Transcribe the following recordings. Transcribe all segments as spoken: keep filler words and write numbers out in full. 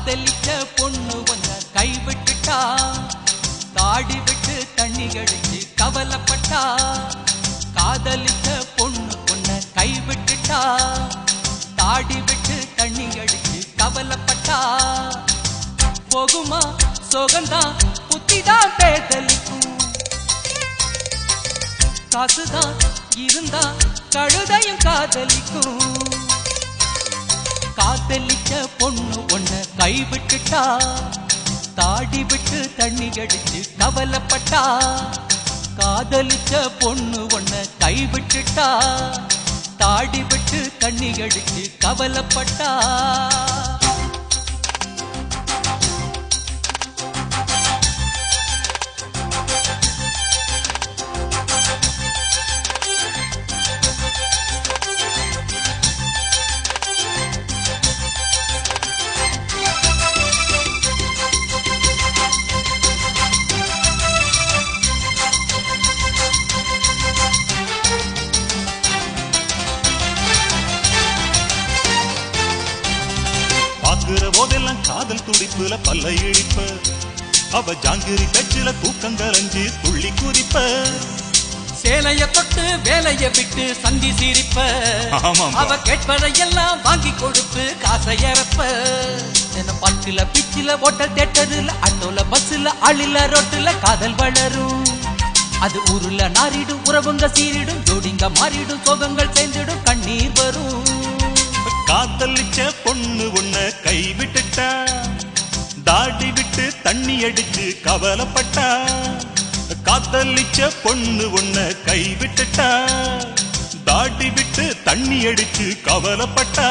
காதலிச்ச பொண்ணு ஒன்ன கைவிட்டுட்டா தாடி விட்டு தண்ணி கடிச்சு கவலைப்பட்டா காதலிச்ச பொண்ணு ஒன்ன கைவிட்டுட்டா தாடி விட்டு தண்ணி கடிச்சு கவலைப்பட்டா போகுமா சோகந்தான் புத்திதான் பேதலிக்கும் காசுதான் இருந்தா கழுதையும் காதலிக்கும் காதலிச்ச பொண்ணு ஒன்ன கைவிட்டுட்டா தாடி விட்டு தண்ணி கடிச்சு கவலைப்பட்டா காதலிச்ச பொண்ணு ஒன்ன கைவிட்டுட்டா தாடி விட்டு தண்ணி கடிச்சு கவலைப்பட்டா போதெல்லாம் காதல் துடிப்புல பல்ல இழிப்ப அவ ஜாங்கிரி கட்சில தூக்கங்கரஞ்சி துள்ளி குதிப்ப சேலைய தொட்டு வேலைய விட்டு சந்தி சிரிப்ப அவ கேட்பதையெல்லாம் வாங்கி கொடுப்பு காசையறப்ப என்ன பட்டுல பிச்சில ஓட்டல் தேட்டதுல ஆட்டோல பஸ்ல அழில ரோட்டுல காதல் வளரும் அது ஊருல நாரிடும் உறவுங்க சீரிடும் ஜோடிங்க மாறிடும் சோகங்கள் சேர்ந்துடும் கண்ணீர் வரும் காதலிச்ச பொண்ணு ஒன்ன கைவிட்டுட்டா தாடி விட்டு தண்ணி அடிச்சு கவலைப்பட்டா காதலிச்ச பொண்ணு ஒன்ன கைவிட்டுட்டா தாடி விட்டு தண்ணி அடிச்சு கவலைப்பட்டா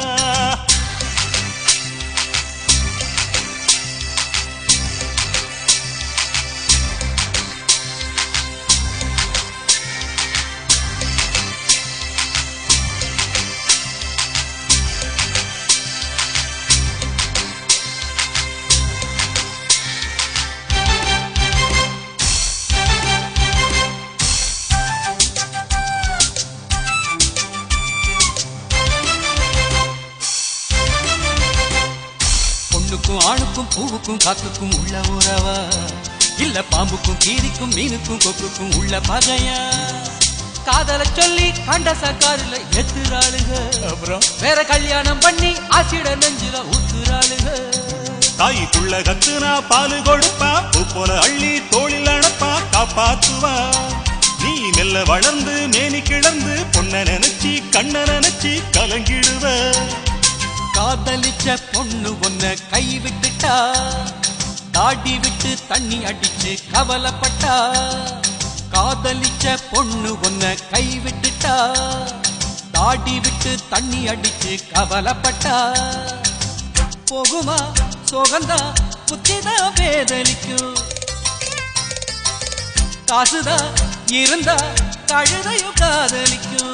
பொண்ணுக்கும் ஆணுக்கும் பூவுக்கும் காத்துக்கும் உள்ள உறவா இல்ல பாம்புக்கும் கீரிக்கும் மீனுக்கும் கொக்குக்கும் உள்ள பகையா காதல சொல்லி கண்ட சக்காரில எத்துறாளுக அப்புறம் வேற கல்யாணம் பண்ணி ஆசிட நெஞ்சில ஊத்துறாளுக தாய்க்குள்ள கத்துனா பாலு கொடுப்பா பூ போல அள்ளி தோளில் அணப்பா காப்பாத்துவா நீ மெல்ல வளர்ந்து மேனி கிடந்து பொண்ண நினைச்சி கண்ண நினைச்சி கலங்கிடுவ காதலிச்ச பொண்ணு ஒன்ன கைவிட்டுட்டா தாடி விட்டு தண்ணி அடிச்சு கவலைப்பட்டா காதலிச்ச பொண்ணு ஒன்ன கைவிட்டுட்டா தாடி விட்டு தண்ணி அடிச்சு கவலைப்பட்டா போகுமா சோகந்தா புத்திதான் வேதலிக்கும் காசுதான் இருந்தா கழுதையும் காதலிக்கும்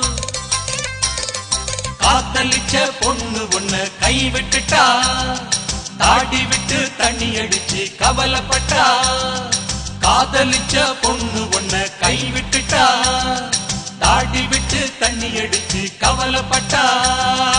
காதலிச்ச பொண்ணு ஒன்ன கைவிட்டுட்டா தாடி விட்டு தண்ணி அடிச்சு கவலைப்பட்டா காதலிச்ச பொண்ணு ஒன்ன கைவிட்டுட்டா தாடி விட்டு தண்ணி அடிச்சு கவலைப்பட்டா